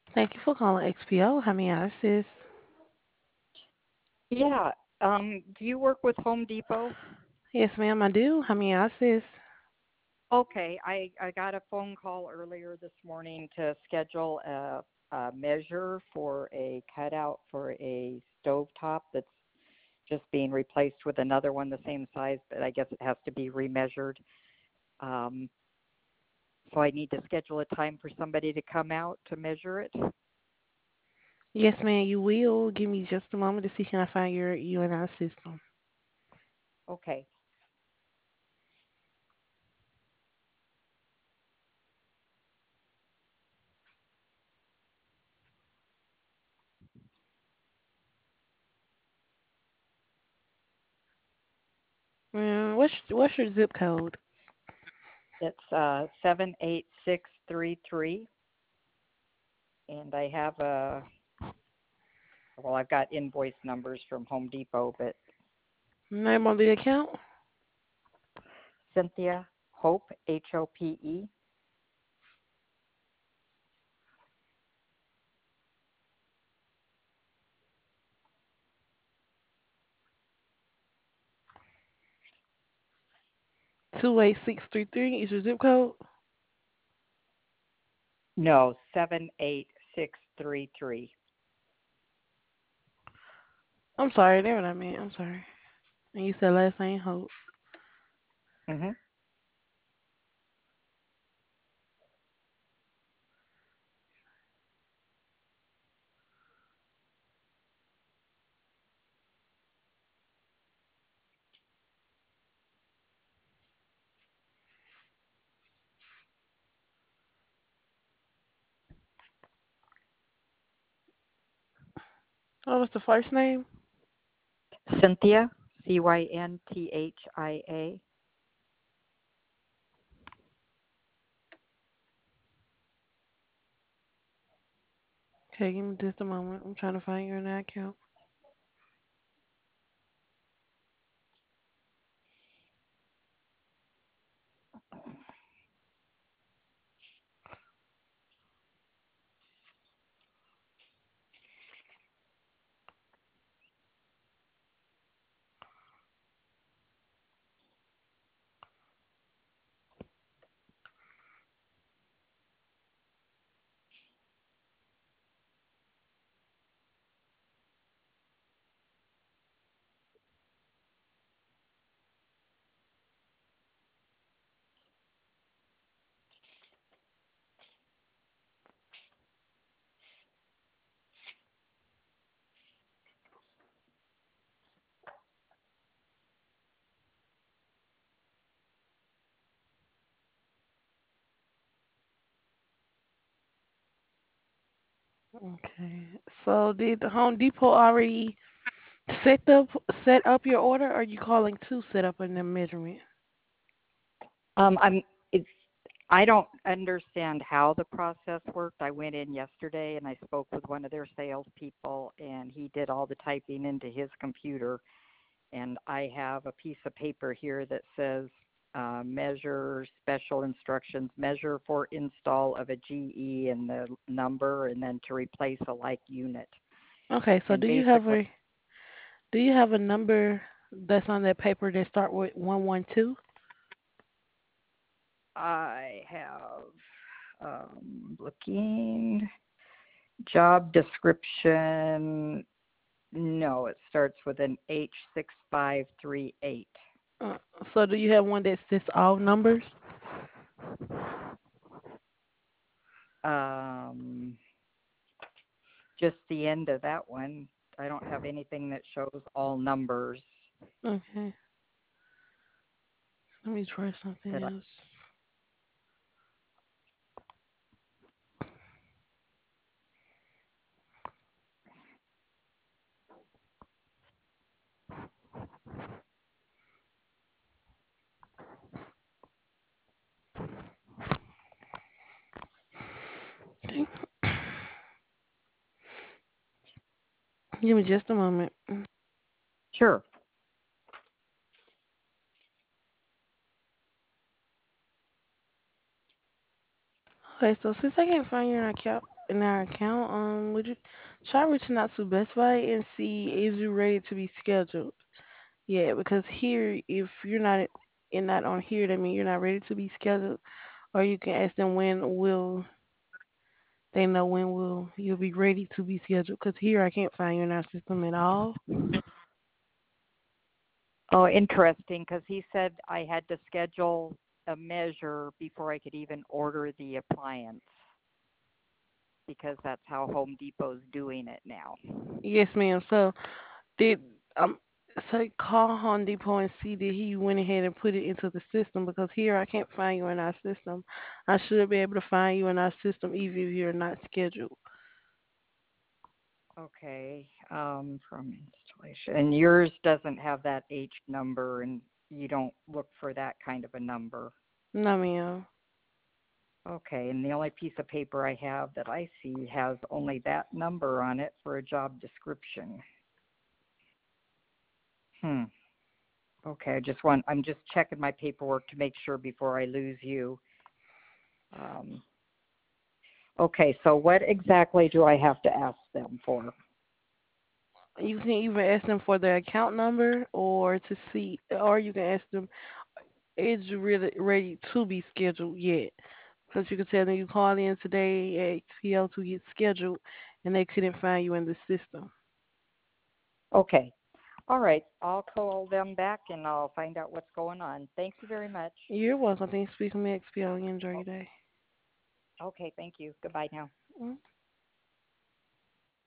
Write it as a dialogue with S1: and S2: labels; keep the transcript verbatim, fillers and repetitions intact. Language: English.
S1: Thank you for calling X P O. How may I assist?
S2: Yeah. Um, do you work with Home Depot?
S1: Yes, ma'am, I do. How may I assist?
S2: Okay. I, I got a phone call earlier this morning to schedule a, a measure for a cutout for a stovetop that's just being replaced with another one the same size, but I guess it has to be remeasured. Um, so I need to schedule a time for somebody to come out to measure it.
S1: Yes, ma'am, you will. Give me just a moment to see can I find your you in our system.
S2: Okay.
S1: Mm, what's what's your zip code?
S2: It's uh, seven eight six three three, and I have a well, I've got invoice numbers from Home Depot, but
S1: Name on the account?
S2: Cynthia Hope, H O P E.
S1: Two eight six three three is your zip code?
S2: No, seven eight six three three.
S1: I'm sorry, that's what I meant. I'm sorry. And you said last name Hope.
S2: Mm-hmm.
S1: What was the first name?
S2: Cynthia, C Y N T H I A.
S1: Okay, give me just a moment. I'm trying to find you in that account. Okay. So did the Home Depot already set up set up your order, or are you calling to set up a measurement?
S2: Um, I'm. It's. I don't understand how the process worked. I went in yesterday and I spoke with one of their salespeople, and he did all the typing into his computer. And I have a piece of paper here that says uh, measure special instructions, measure for install of a G E and the number, and then to replace a like unit.
S1: Okay, so
S2: And
S1: do you have
S2: basically,
S1: a do you have a number that's on that paper that start with one one two?
S2: I have um, looking job description. No, it starts with an H six five three eight.
S1: Uh, so do you have one that's just all numbers?
S2: Um, just the end of that one. I don't have anything that shows all numbers
S1: Okay, let me try
S2: that
S1: something
S2: I,
S1: else. Okay, give me just a moment.
S2: sure.
S1: Okay, so since I can't find your account, in our account. Um, would you try reaching out to Best Buy and see is you ready to be scheduled? Yeah, because here, if you're not in not on here, that means you're not ready to be scheduled. Or you can ask them when will they know when will you'll be ready to be scheduled. Because here I can't find you in our system at all.
S2: Oh, interesting, because he said I had to schedule a measure before I could even order the appliance because that's how Home Depot's doing it now.
S1: Yes, ma'am. So did um so call Home Depot and see that he went ahead and put it into the system because here I can't find you in our system. I should be able to find you in our system even if you're not scheduled.
S2: Okay, um, from installation. And yours doesn't have that H number, and you don't look for that kind of a number.
S1: No, ma'am.
S2: Okay, and the only piece of paper I have that I see has only that number on it for a job description. Hmm. Okay, I just want, I'm just checking my paperwork to make sure before I lose you. Um, okay, so what exactly do I have to ask them for?
S1: You can even ask them for their account number or to see, or you can ask them, is you really ready to be scheduled yet? Because you can tell them you called in today at eight p m to get scheduled and they couldn't find you in the system.
S2: Okay, all right, I'll call them back and I'll find out what's going on. Thank you very much.
S1: You're welcome. Thanks for speaking to me, X P L. You enjoy
S2: Oh,
S1: your day.
S2: okay, thank you. Goodbye now.
S1: Mm.